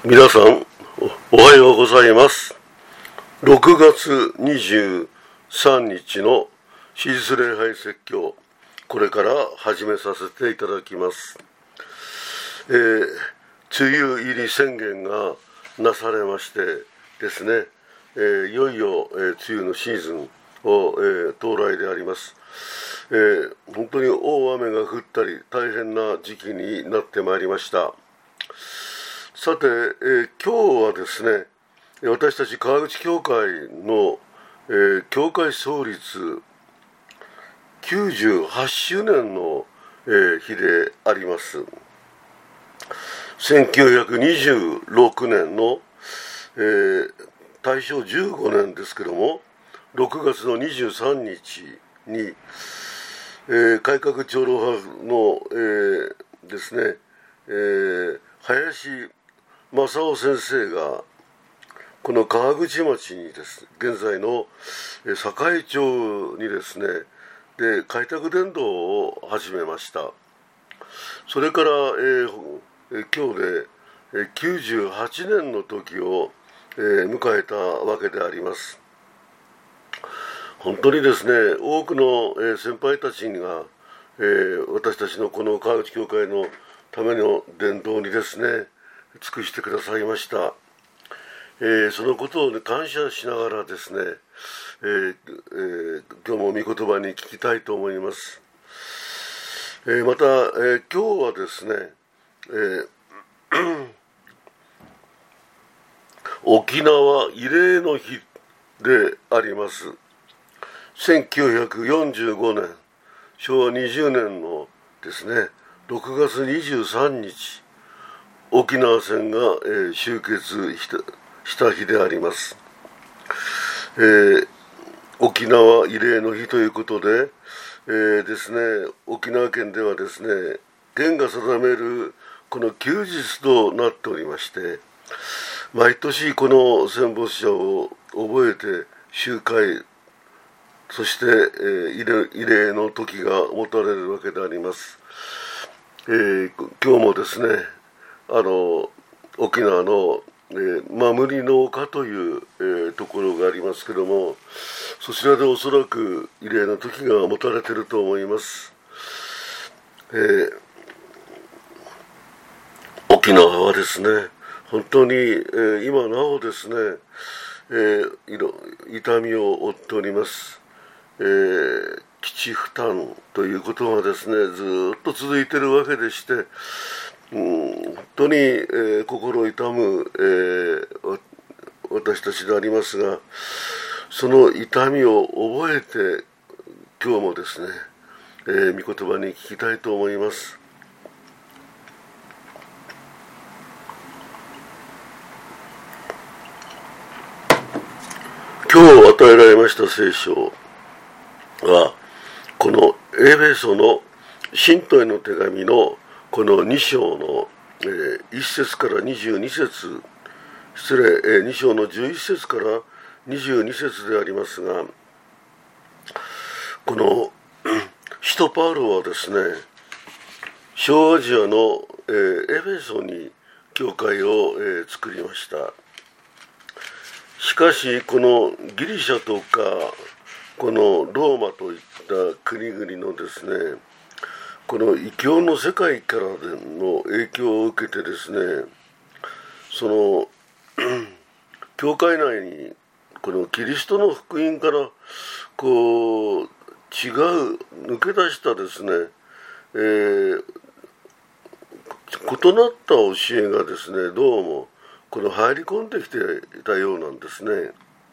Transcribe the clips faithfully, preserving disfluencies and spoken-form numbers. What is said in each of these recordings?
皆さんおはようございます。ろくがつにじゅうさんにちの史実礼拝説教、これから始めさせていただきます。えー、梅雨入り宣言がなされましてですね、えー、いよいよ、えー、梅雨のシーズンを、えー、到来であります。えー、本当に大雨が降ったり大変な時期になってまいりました。さて、えー、今日はですね、私たち川口教会の、えー、教会創立きゅうじゅうはちしゅうねんの、えー、日であります。せんきゅうひゃくにじゅうろくねんの、えー、大正じゅうごねんですけども、ろくがつのにじゅうさんにちに、えー、改革長老派の、えー、ですね、えー、林正夫先生がこの川口町にです、現在の堺町にですね、で開拓伝道を始めました。それから、えー、今日できゅうじゅうはちねんの時を、えー、迎えたわけであります。本当にですね、多くの、えー、先輩たちが、えー、私たちのこの川口教会のための伝道にですね、尽くしてくださいました。えー、そのことを、ね、感謝しながらですね、えーえー、今日も御言葉に聞きたいと思います。えー、また、えー、今日はですね、えー、沖縄慰霊の日であります。せんきゅうひゃくよんじゅうごねん、しょうわにじゅうねんのですね、ろくがつにじゅうさんにち、沖縄戦が、えー、終結した、した日であります。えー、沖縄慰霊の日ということで、えー、ですね、沖縄県ではですね、県が定めるこの休日となっておりまして、毎年この戦没者を覚えて集会、そして、えー、慰霊の時が持たれるわけであります。えー、今日もですね、あの沖縄の、えー、守りの丘という、えー、ところがありますけども、そちらでおそらく慰霊の時が持たれていると思います。えー、沖縄はですね、本当に、えー、今なおですね、えー、痛みを負っております。えー、基地負担ということがですね、ずっと続いているわけでして、うん、本当に、えー、心痛む、えー、私たちでありますが、その痛みを覚えて今日もですね、えー、御言葉に聞きたいと思います。今日与えられました聖書は、このエフェソの信徒への手紙のこのに章の、えー、いっ節からにじゅうに節、失礼、えー、に章のじゅういっ節からにじゅうに節でありますが、この使徒パウロはですね、小アジアの、えー、エフェソに教会を、えー、作りました。しかしこのギリシャとかこのローマといった国々のですね、この異教の世界からの影響を受けてですね、その教会内にこのキリストの福音からこう違う抜け出したですね、えー、異なった教えがですね、どうもこの入り込んできていたようなんですね。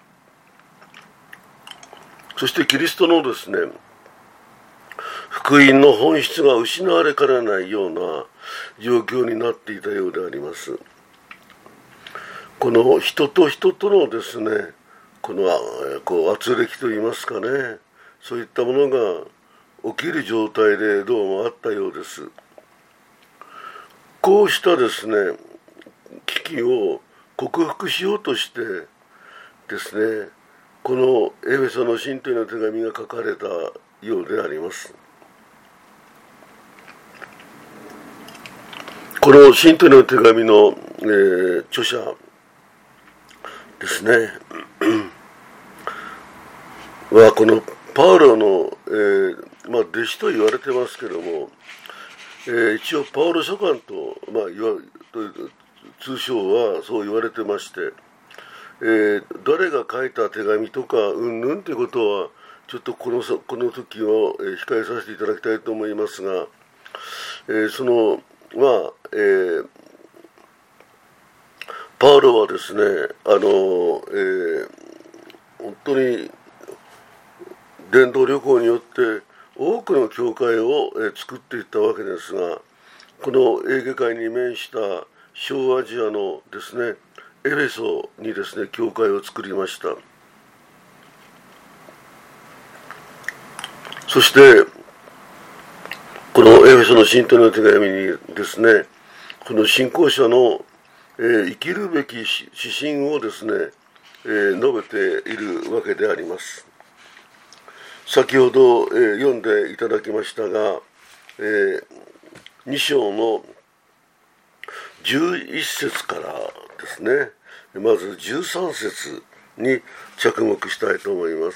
そしてキリストのですね、福音の本質が失われかねないような状況になっていたようであります。この人と人とのですね、このこう圧力といいますかね、そういったものが起きる状態でどうもあったようです。こうしたですね、危機を克服しようとしてですね、このエフェソの信徒への手紙が書かれたようであります。この信徒への手紙のえー、著者ですねはこのパウロの、えーまあ、弟子と言われてますけども、えー、一応パウロ書簡と、まあ、言わ通称はそう言われてまして、えー、誰が書いた手紙とかうんぬんということはちょっとこのこの時を、えー、控えさせていただきたいと思いますが、えー、そのまあ、えー、パウロはですね、あの、えー、本当に伝道旅行によって多くの教会を、えー、作っていったわけですが、このエーゲ海に面した小アジアのですねエフェソにですね教会を作りました。そしてこのエフェソの信徒の手紙にですね、この信仰者の、えー、生きるべき指針をですね、えー、述べているわけであります。先ほど、えー、読んでいただきましたが、えー、に章のじゅういっ節からですね、まずじゅうさん節に着目したいと思います。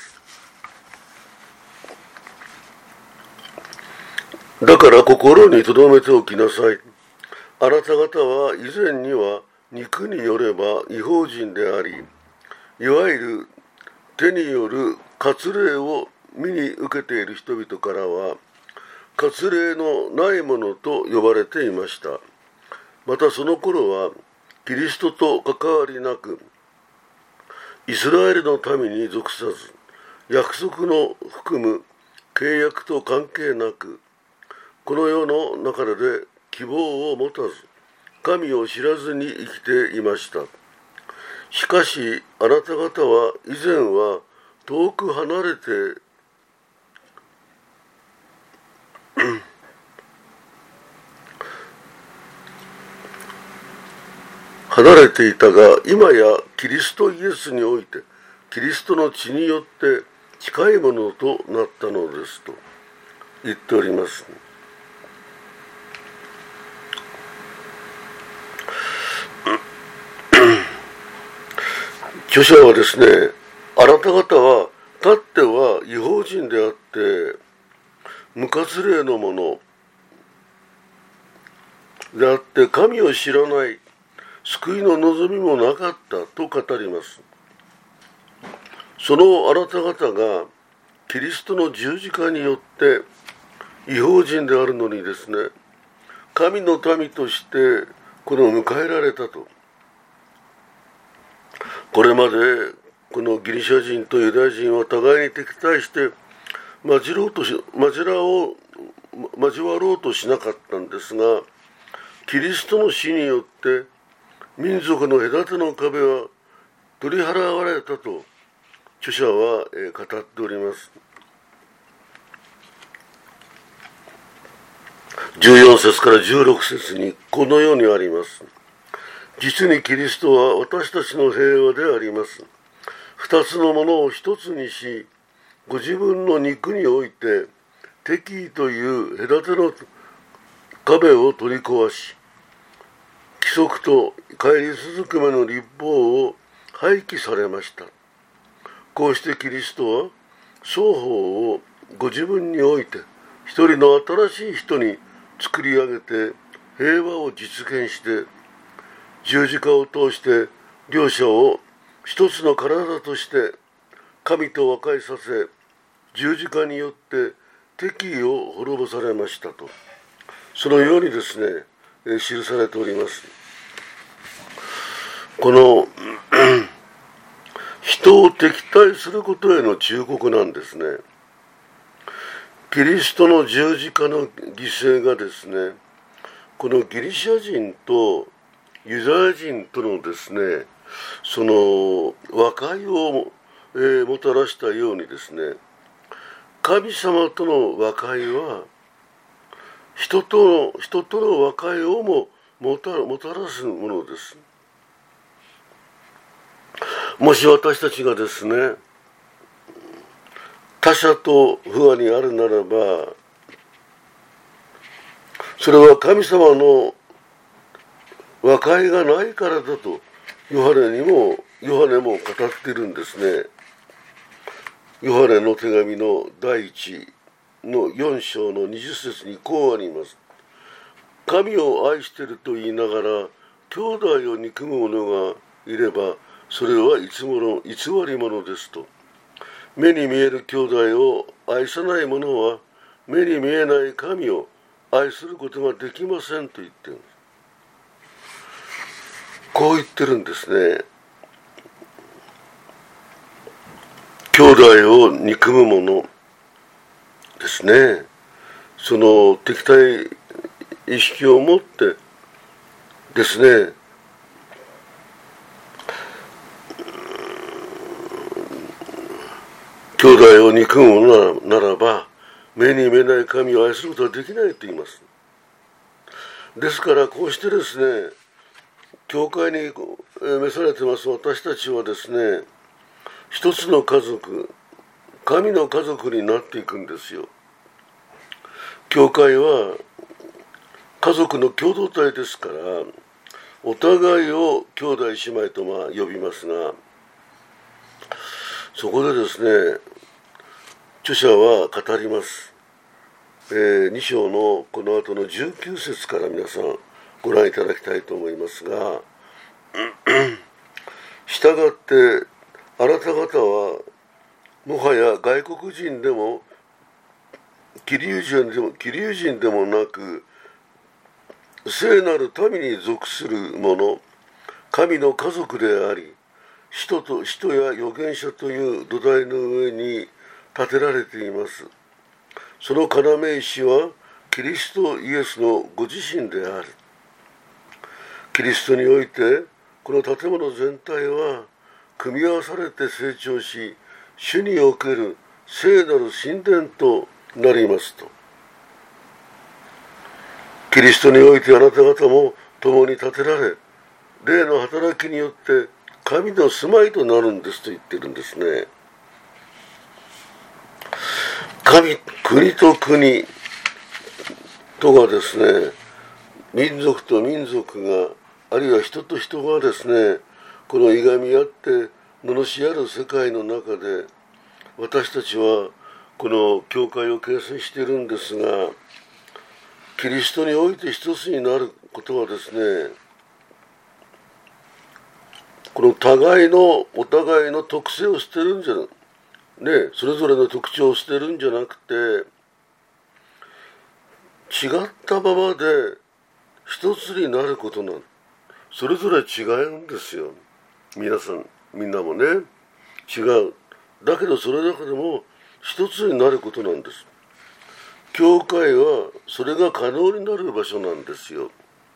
だから心に留めておきなさい。あなた方は以前には肉によれば異邦人であり、いわゆる手による割礼を見に受けている人々からは割礼のないものと呼ばれていました。またその頃はキリストと関わりなく、イスラエルの民に属さず、約束の含む契約と関係なく、この世の中で希望を持たず、神を知らずに生きていました。しかしあなた方は以前は遠く離れて離れていたが、今やキリストイエスにおいてキリストの血によって近いものとなったのですと言っております。著者はですね、あなた方はたっては異邦人であって無割礼のものであって神を知らない、救いの望みもなかったと語ります。そのあなた方がキリストの十字架によって異邦人であるのにですね、神の民としてこの迎えられたと。これまでこのギリシャ人とユダヤ人は互いに敵対して交ろうとし交らを交わろうとしなかったんですが、キリストの死によって民族の隔ての壁は取り払われたと著者は語っております。じゅうよん節からじゅうろく節にこのようにあります。実にキリストは私たちの平和であります。二つのものを一つにし、ご自分の肉において敵意という隔ての壁を取り壊し、規則と返り続く目の律法を廃棄されました。こうしてキリストは双方をご自分において一人の新しい人に作り上げて平和を実現して、十字架を通して両者を一つの体として神と和解させ、十字架によって敵意を滅ぼされましたと、そのようにですね、え記されております。この人を敵対することへの忠告なんですね。キリストの十字架の犠牲がですね、このギリシャ人とユダヤ人とのですね、その和解を、えー、もたらしたようにですね、神様との和解は人との人との和解をももた、もたらすものです。もし私たちがですね、他者と不和にあるならば、それは神様の和解がないからだとヨハネにもヨハネも語っているんですね。ヨハネの手紙の第一のよん章のにじゅっ節にこうあります。神を愛していると言いながら兄弟を憎む者がいればそれはいつもの偽り者ですと。目に見える兄弟を愛さない者は目に見えない神を愛することができませんと言っている。こう言ってるんですね。兄弟を憎む者ですね。その敵対意識を持ってですね、兄弟を憎む者ならば目に見えない神を愛することはできないと言います。ですからこうしてですね、教会に召されてます私たちはですね、一つの家族、神の家族になっていくんですよ。教会は家族の共同体ですから、お互いを兄弟姉妹とまあ呼びますが、そこでですね、著者は語ります。えー、に章のこの後のじゅうきゅう節から皆さんご覧いただきたいと思いますが、したがってあなた方はもはや外国人でもキリュウ人でもキリュウ人でもなく聖なる民に属する者、神の家族であり、使徒と使徒や預言者という土台の上に建てられています。その要石はキリストイエスのご自身である。キリストにおいてこの建物全体は組み合わされて成長し、主における聖なる神殿となりますと。キリストにおいてあなた方も共に建てられ、霊の働きによって神の住まいとなるんですと言ってるんですね。神、国と国とがですね、民族と民族が、あるいは人と人がですね、このいがみ合って罵り合う世界の中で、私たちはこの教会を形成しているんですが、キリストにおいて一つになることはですね、この互いのお互いの特性を捨てるんじゃなくね、それぞれの特徴を捨てるんじゃなくて、違ったままで一つになることなん、それぞれ違うんですよ。皆さん、みんなもね、違う。だけどそれだけでも一つになることなんです。教会はそれが可能になる場所なんですよ。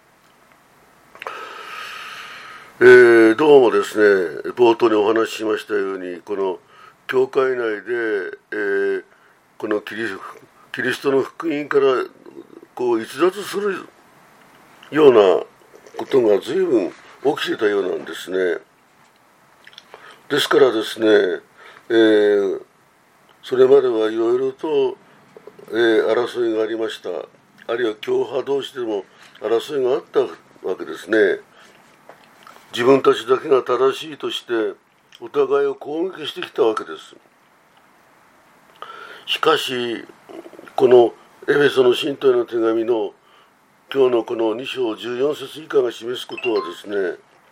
えー、どうもですね、冒頭にお話ししましたように、この教会内で、えー、このキリ、キリストの福音からこう逸脱するようなことが随分起きてたようなんですね。ですからですね、えー、それまではいろいろと、えー、争いがありました。あるいは教派同士でも争いがあったわけですね。自分たちだけが正しいとしてお互いを攻撃してきたわけです。しかしこのエフェソの信徒への手紙の今日のこのに章じゅうよん節以下が示すことはですね、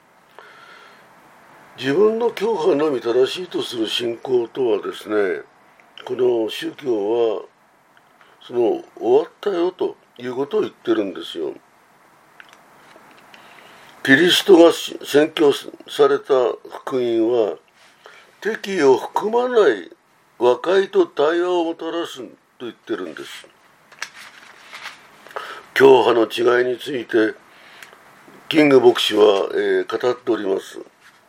自分の教派のみ正しいとする信仰とはですね、この宗教はその終わったよということを言ってるんですよ。キリストが宣教された福音は敵意を含まない和解と対話をもたらすと言ってるんです。教派の違いについてキング牧師は、えー、語っております。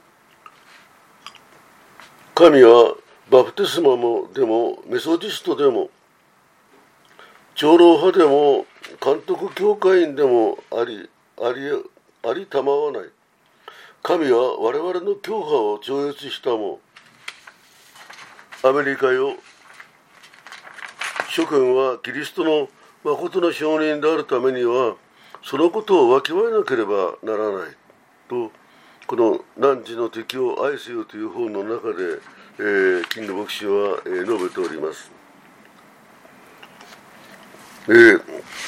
神はバプテスマもでもメソジストでも長老派でも監督教会員でもありありありたまわない。神は我々の教派を超越したもアメリカよ、諸君はキリストの誠の証人であるためにはそのことをわきまえなければならないと、この汝の敵を愛せよという本の中で、えー、キング牧師は、えー、述べております。えー、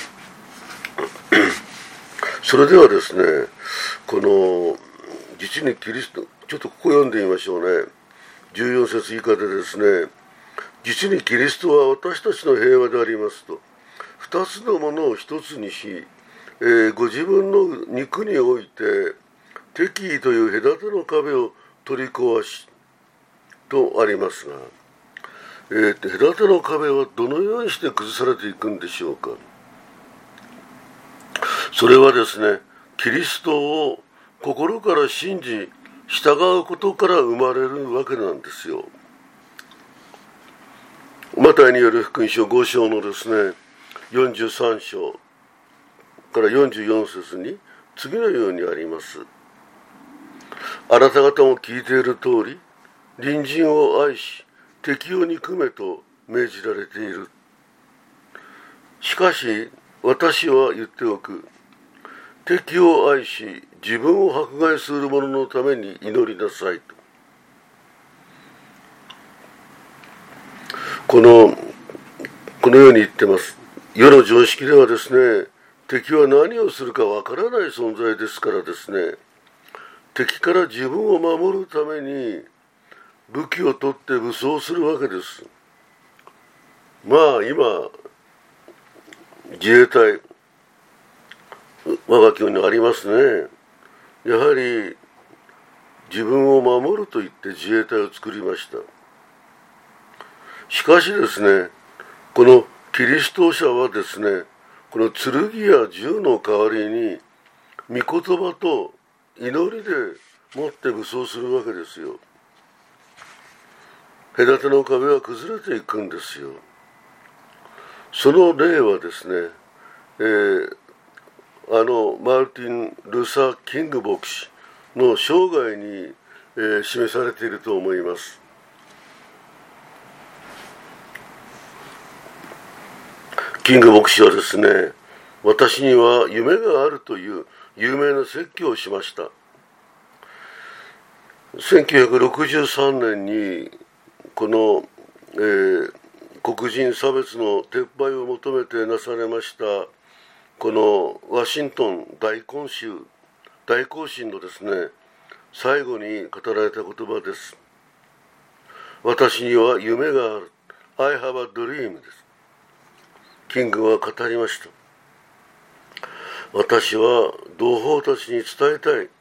それではですね、この実にキリスト、ちょっとここ読んでみましょうね。じゅうよん節以下でですね、実にキリストは私たちの平和でありますと、二つのものを一つにし、えー、ご自分の肉において敵意という隔ての壁を取り壊しとありますが、えー、隔ての壁はどのようにして崩されていくんでしょうか。それはですね、キリストを心から信じ従うことから生まれるわけなんですよ。マタイによる福音書ご章のですね、よんじゅうさん章からよんじゅうよん節に次のようにあります。あなた方も聞いている通り、隣人を愛し敵を憎めと命じられている。しかし私は言っておく。敵を愛し自分を迫害する者のために祈りなさいと。このこのように言ってます。世の常識ではですね、敵は何をするかわからない存在ですからですね、敵から自分を守るために武器を取って武装するわけです。まあ今自衛隊、我が国にありますね。やはり自分を守ると言って自衛隊を作りました。しかしですね、このキリスト者はですね、この剣や銃の代わりに御言葉と祈りでもって武装するわけですよ。隔ての壁は崩れていくんですよ。その例はですね、えー、あのマルティン・ルサー・キング牧師の生涯に、えー、示されていると思います。キング牧師はですね、私には夢があるという有名な説教をしました。せんきゅうひゃくろくじゅうさんねんにこの、えー、黒人差別の撤廃を求めてなされましたこのワシントン大行進大行進のですね、最後に語られた言葉です。私には夢がある。I have a dream です。キングは語りました。私は同胞たちに伝えたい。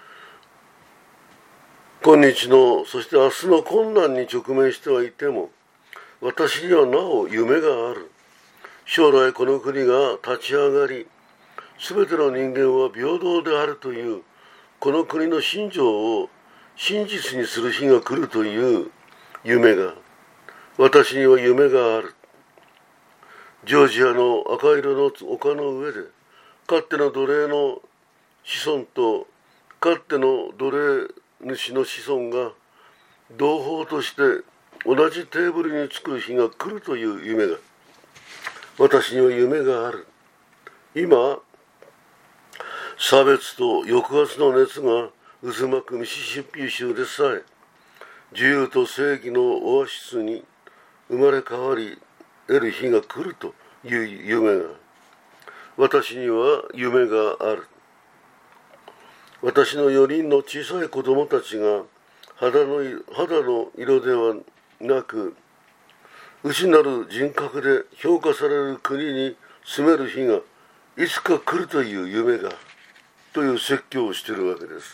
今日の、そして明日の困難に直面してはいても、私にはなお夢がある。将来この国が立ち上がり、すべての人間は平等であるという、この国の信条を真実にする日が来るという夢が、私には夢がある。ジョージアの赤色の丘の上で、かつての奴隷の子孫とかつての奴隷主の子孫が同胞として同じテーブルに着く日が来るという夢が、私には夢がある。今、差別と抑圧の熱が渦巻くミシシッピ州でさえ、自由と正義のオアシスに生まれ変わり得る日が来るという夢が、私には夢がある。私のよにんの小さい子供たちが肌の、肌の色ではなく、内なる人格で評価される国に住める日がいつか来るという夢が、という説教をしているわけです。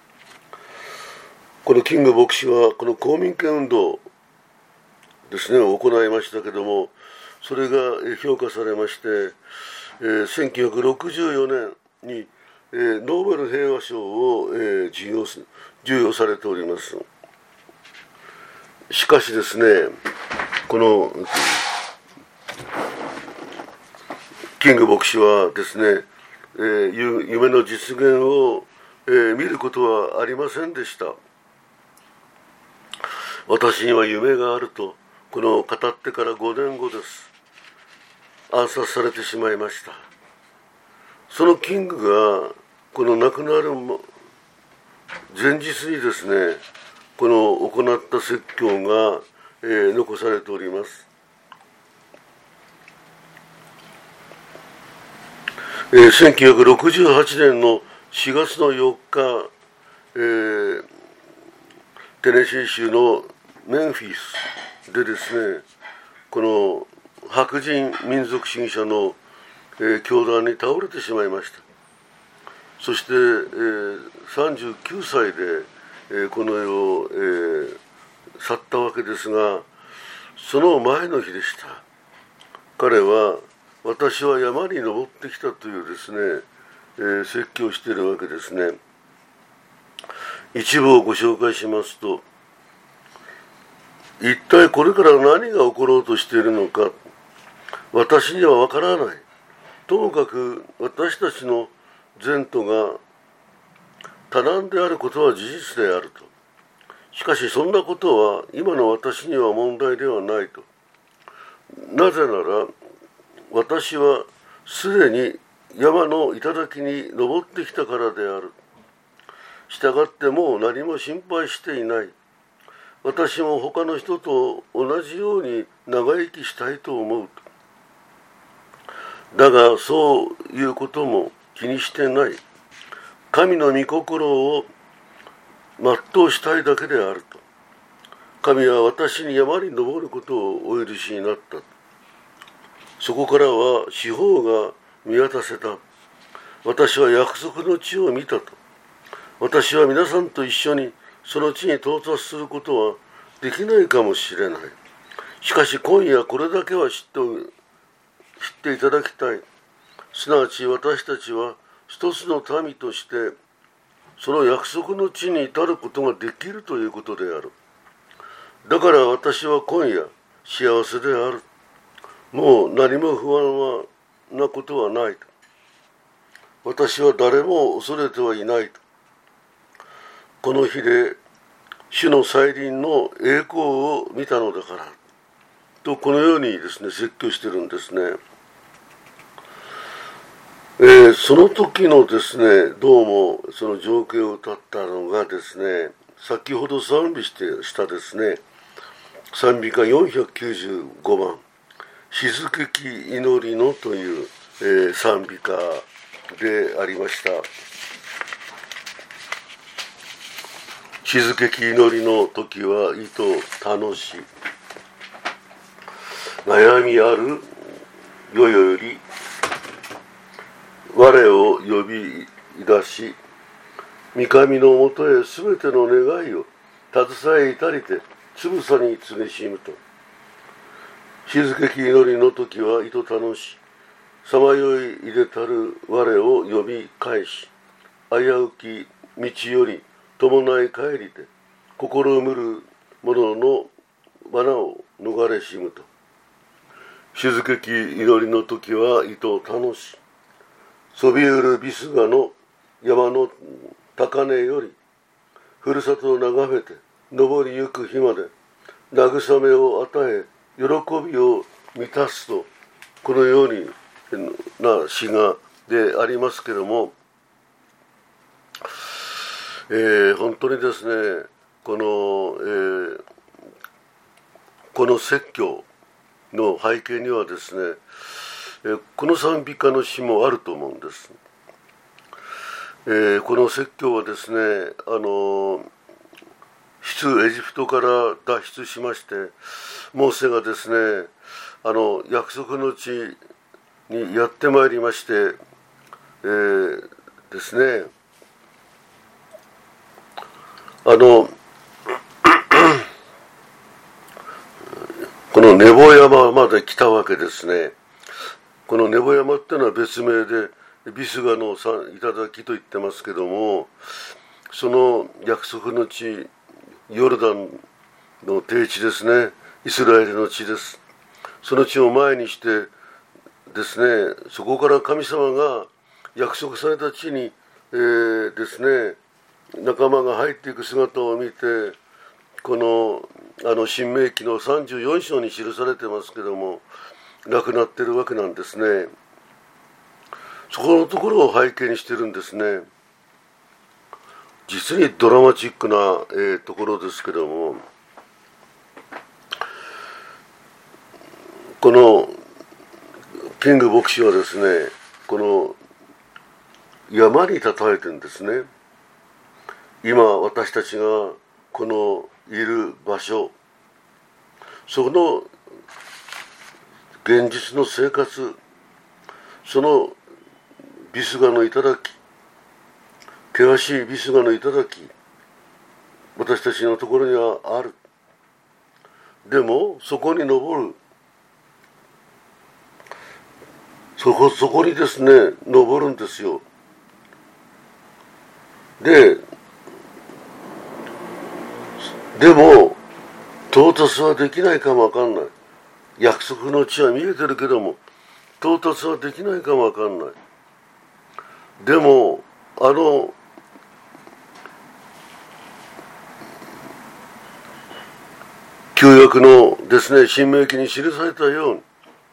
このキング牧師はこの公民権運動ですね、を行いましたけども、それが評価されまして、えー、せんきゅうひゃくろくじゅうよねんに、えー、ノーベル平和賞を、えー、授与す、授与されております。しかしですね、このキング牧師はですね、えー、夢の実現を、えー、見ることはありませんでした。私には夢があると、この語ってからごねんごです。暗殺されてしまいました。 そのキングがこの亡くなる前日にですね、この行った説教が、えー、残されております。えー、せんきゅうひゃくろくじゅうはちねんのしがつのよっか、えー、テネシー州のメンフィスでですね、この白人民族主義者の、えー、教団に倒れてしまいました。そして、えー、さんじゅうきゅうさいで、えー、この世を、えー、去ったわけですが、その前の日でした。彼は私は山に登ってきたというですね、えー、説教をしているわけですね。一部をご紹介しますと、一体これから何が起ころうとしているのか、私にはわからない。ともかく私たちの前途が多難であることは事実であると。しかしそんなことは今の私には問題ではないと。なぜなら私はすでに山の頂に登ってきたからである。したがってもう何も心配していない。私も他の人と同じように長生きしたいと思うと。だがそういうことも気にしてない。神の御心を全うしたいだけであると。神は私に山に登ることをお許しになった。そこからは四方が見渡せた。私は約束の地を見たと。私は皆さんと一緒にその地に到達することはできないかもしれない。しかし今夜これだけは知って、知っていただきたい。すなわち私たちは一つの民としてその約束の地に至ることができるということである。だから私は今夜幸せである。もう何も不安なことはないと。私は誰も恐れてはいないと。この日で主の再臨の栄光を見たのだからと、このようにですね説教してるんですね。えー、その時のですね、どうもその情景を歌ったのがですね、先ほど賛美してしたですね、賛美歌よんひゃくきゅうじゅうごばん、静けき祈りのという、えー、賛美歌でありました。静けき祈りの時は意図楽し、悩みある世より我を呼び出し、御神のもとへすべての願いを携え至りてつぶさに告げしむと。静けき祈りの時は意図楽し、さまよいいでたる我を呼び返し、危うき道より伴い帰りて心むる者の罠を逃れしむと。静けき祈りの時は意図楽し、そびえるビスガの山の高根よりふるさとを眺めて登りゆく日まで慰めを与え喜びを満たすと、このようにな詩がでありますけれども、えー、本当にですね、この、えー、この説教の背景にはですね、えー、この賛美歌の詩もあると思うんです。えー、この説教はですね、あの出エジプトから脱出しまして、モーセがですね、あの約束の地にやってまいりまして、えー、ですね、あのこのネボ山まで来たわけですね。このネボ山っていうのは別名でビスガの頂と言ってますけども、その約束の地、ヨルダンの低地ですね、イスラエルの地です。その地を前にしてですね、そこから神様が約束された地に、えー、ですね、仲間が入っていく姿を見て、このあの新明記のさんじゅうよん章に記されてますけども、亡くなってるわけなんですね。 そこのところを背景にしてるんですね。実にドラマチックな、えー、ところですけども、このキング牧師はですね、この山に例えてるんですね。今私たちがこのいる場所、その現実の生活、そのビスガの頂、険しいビスガの頂、私たちのところにはある。でもそこに登る、そこそこにですね登るんですよ。ででも到達はできないかもわかんない。約束の地は見えてるけども到達はできないかもわかんない。でもあの旧約のですね申命記に記されたように、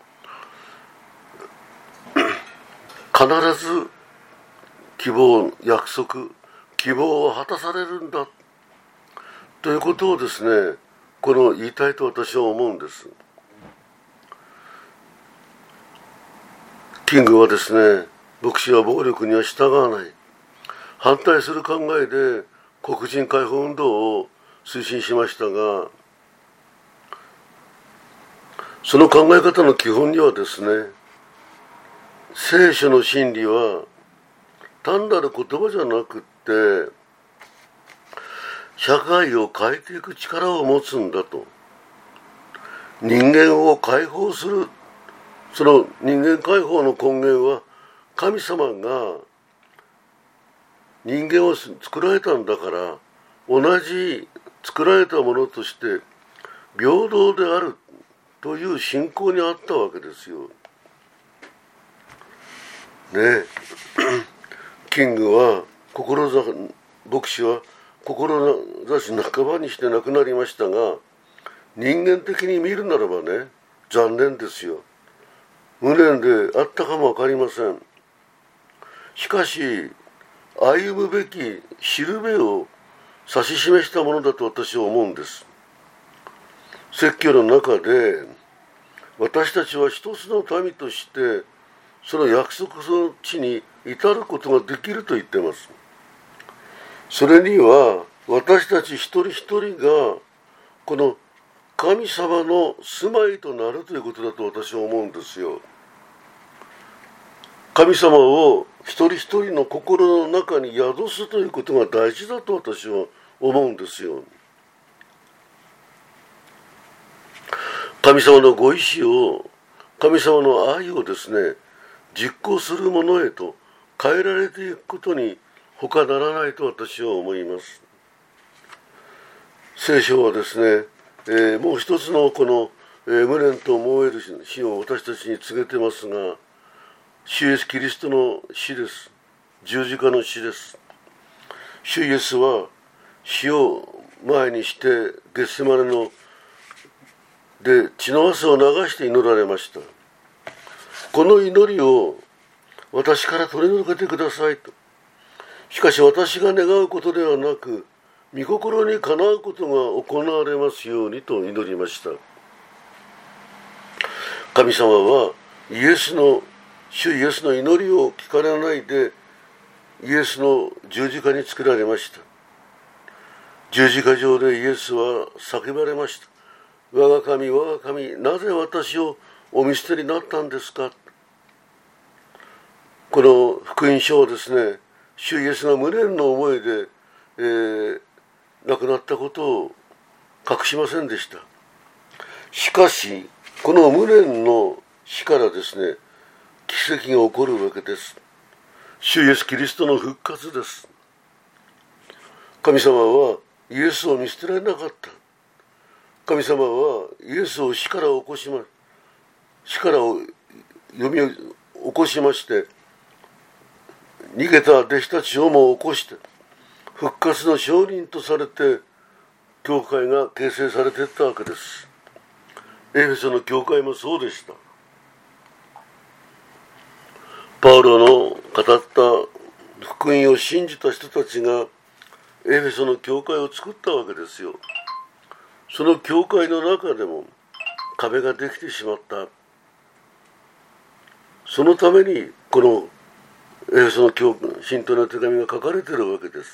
必ず希望、約束、希望は果たされるんだということをですね、この言いたいと私は思うんです。キングはですね、牧師は暴力には従わない、反対する考えで黒人解放運動を推進しましたが、その考え方の基本にはですね、聖書の真理は単なる言葉じゃなくって社会を変えていく力を持つんだと。人間を解放する、その人間解放の根源は神様が人間を作られたんだから、同じ作られたものとして平等であるという信仰にあったわけですよ。ね、キングは志牧師は志半ばにして亡くなりましたが、人間的に見るならばね、残念ですよ。無念であったかもわかりません。しかし歩むべきしるべを指し示したものだと私は思うんです。説教の中で私たちは一つの民としてその約束の地に至ることができると言っています。それには私たち一人一人がこの神様の住まいとなるということだと私は思うんですよ。神様を一人一人の心の中に宿すということが大事だと私は思うんですよ。神様のご意志を、神様の愛をですね、実行するものへと変えられていくことに他ならないと私は思います。聖書はですね、えー、もう一つのこの、えー、無念と燃える死を私たちに告げてますが、主イエスキリストの死です。十字架の死です。主イエスは死を前にしてゲッセマネので血の汗を流して祈られました。この祈りを私から取り除けてくださいと。しかし私が願うことではなく、御心にかなうことが行われますようにと祈りました。神様はイエスの主イエスの祈りを聞かれないでイエスの十字架につけられました。十字架上でイエスは叫ばれました。我が神、我が神、なぜ私をお見捨てになったんですか。この福音書はですね、主イエスが無念の思いで、えー、亡くなったことを隠しませんでした。しかしこの無念の死からですね、奇跡が起こるわけです。主イエスキリストの復活です。神様はイエスを見捨てられなかった。神様はイエスを死から起こしま死からを読み起こしまして、逃げた弟子たちをも起こして復活の証人とされて教会が形成されていったわけです。エフェソの教会もそうでした。 パウロの語った福音を信じた人たちがエフェソの教会を作ったわけですよ。その教会の中でも壁ができてしまった。そのためにこのエフェソの教信徒の手紙が書かれているわけです。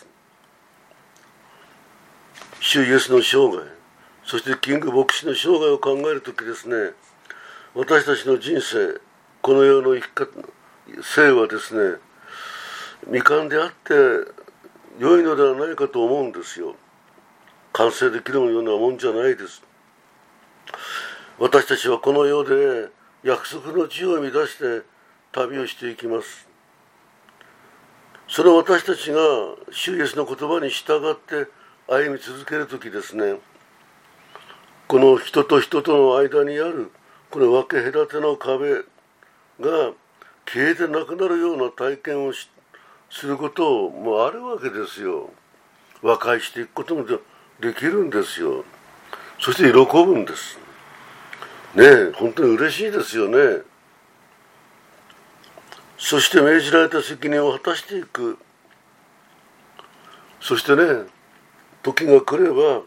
主イエスの生涯、そしてキング牧師の生涯を考えるときですね、私たちの人生、この世の生き方、生はですね、未完であって良いのではないかと思うんですよ。完成できるようなもんじゃないです。私たちはこの世で約束の地を生み出して旅をしていきます。その私たちが主イエスの言葉に従って歩み続けるときですね、この人と人との間にあるこの分け隔ての壁が消えてなくなるような体験をしすることもあるわけですよ。和解していくこともでできるんですよ。そして喜ぶんです。ねえ、本当に嬉しいですよね。そして命じられた責任を果たしていく。そしてね、時が来れば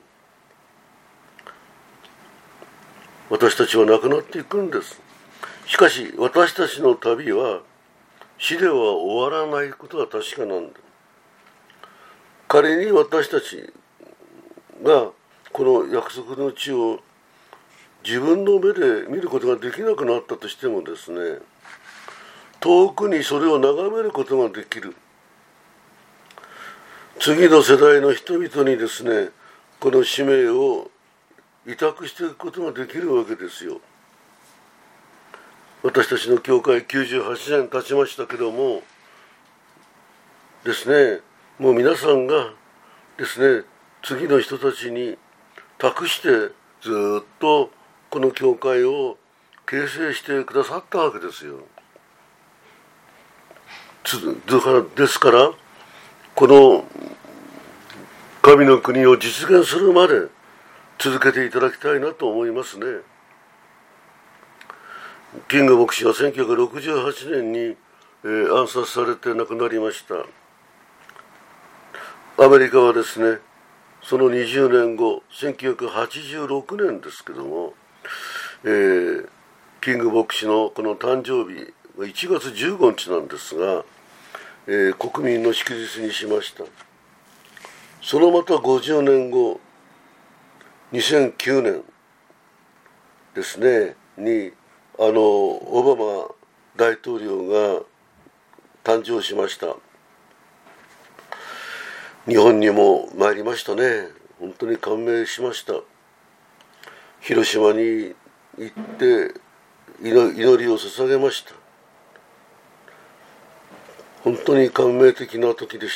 私たちは亡くなっていくんです。しかし私たちの旅は死では終わらないことは確かなんだ。仮に私たちがこの約束の地を自分の目で見ることができなくなったとしてもですね、遠くにそれを眺めることができる。次の世代の人々にですね、この使命を委託していくことができるわけですよ。私たちの教会きゅうじゅうはちねん経ちましたけどもですね、もう皆さんがですね、次の人たちに託してずっとこの教会を形成してくださったわけですよ。ですからこの神の国を実現するまで続けていただきたいなと思いますね。キング牧師はせんきゅうひゃくろくじゅうはちねんに、えー、暗殺されて亡くなりました。アメリカはですね、そのにじゅうねんご、せんきゅうひゃくはちじゅうろくねんですけども、えー、キング牧師のこの誕生日はいちがつじゅうごにちなんですが、えー、国民の祝日にしました。そのまたごじゅうねんご、にせんきゅうねんですねにあのオバマ大統領が誕生しました。日本にも参りましたね。本当に感銘しました。広島に行って祈りを捧げました。本当に感銘的な時でした。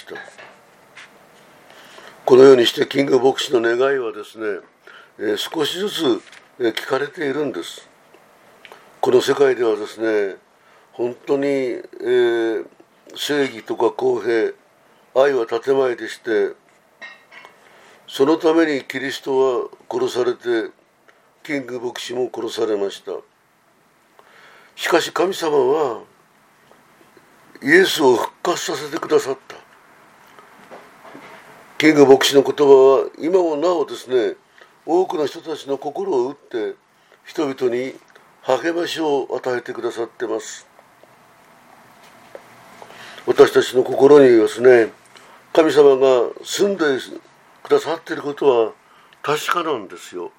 このようにしてキング牧師の願いはですね、えー、少しずつ、えー、聞かれているんです。この世界ではですね、本当に、えー、正義とか公平、愛は建前でして、そのためにキリストは殺されて、キング牧師も殺されました。しかし神様はイエスを復活させてくださった。キング牧師の言葉は今もなおですね、多くの人たちの心を打って人々に励ましを与えてくださっています。私たちの心にですね、神様が住んでくださっていることは確かなんですよ。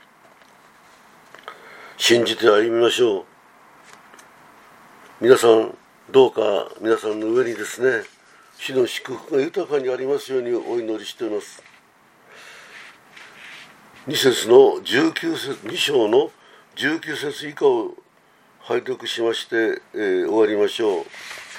信じて歩みましょう。皆さんどうか皆さんの上にですね、主の祝福が豊かにありますようにお祈りしています。に節のじゅうきゅう節、に章のじゅうきゅう節以下を拝読しまして、えー、終わりましょう。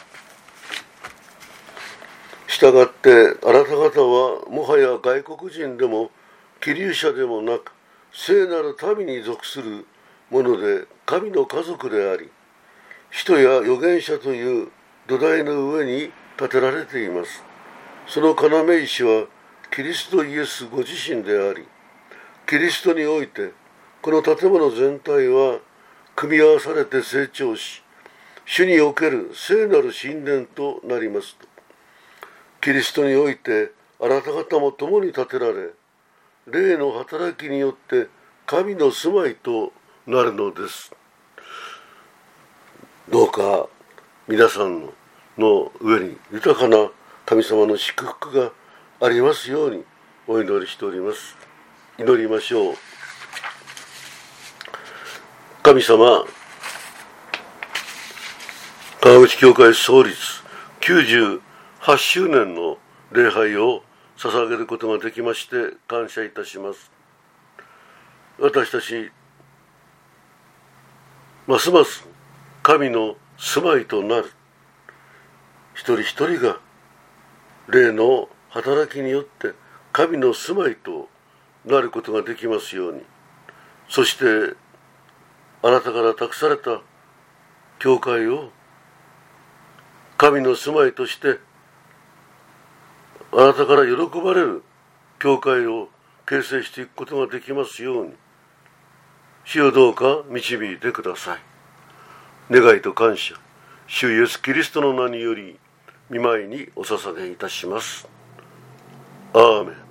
したがってあなた方はもはや外国人でも寄留者でもなく、聖なる民に属するもので神の家族であり、人や預言者という土台の上に建てられています。その要石はキリストイエスご自身であり、キリストにおいてこの建物全体は組み合わされて成長し、 主における聖なる神殿となりますと、キリストにおいてあなた方も共に建てられ、霊の働きによって神の住まいとなるのです。どうか皆さんの上に豊かな神様の祝福がありますようにお祈りしております。祈りましょう。神様、川口教会創立きゅうじゅうはちしゅうねんの礼拝を捧げることができまして感謝いたします。私たちますます神の住まいとなる一人一人が霊の働きによって神の住まいとなることができますように、そしてあなたから託された教会を神の住まいとしてあなたから喜ばれる教会を形成していくことができますように、主をどうか導いてください。願いと感謝、主イエスキリストの名により御前にお捧げいたします。アーメン。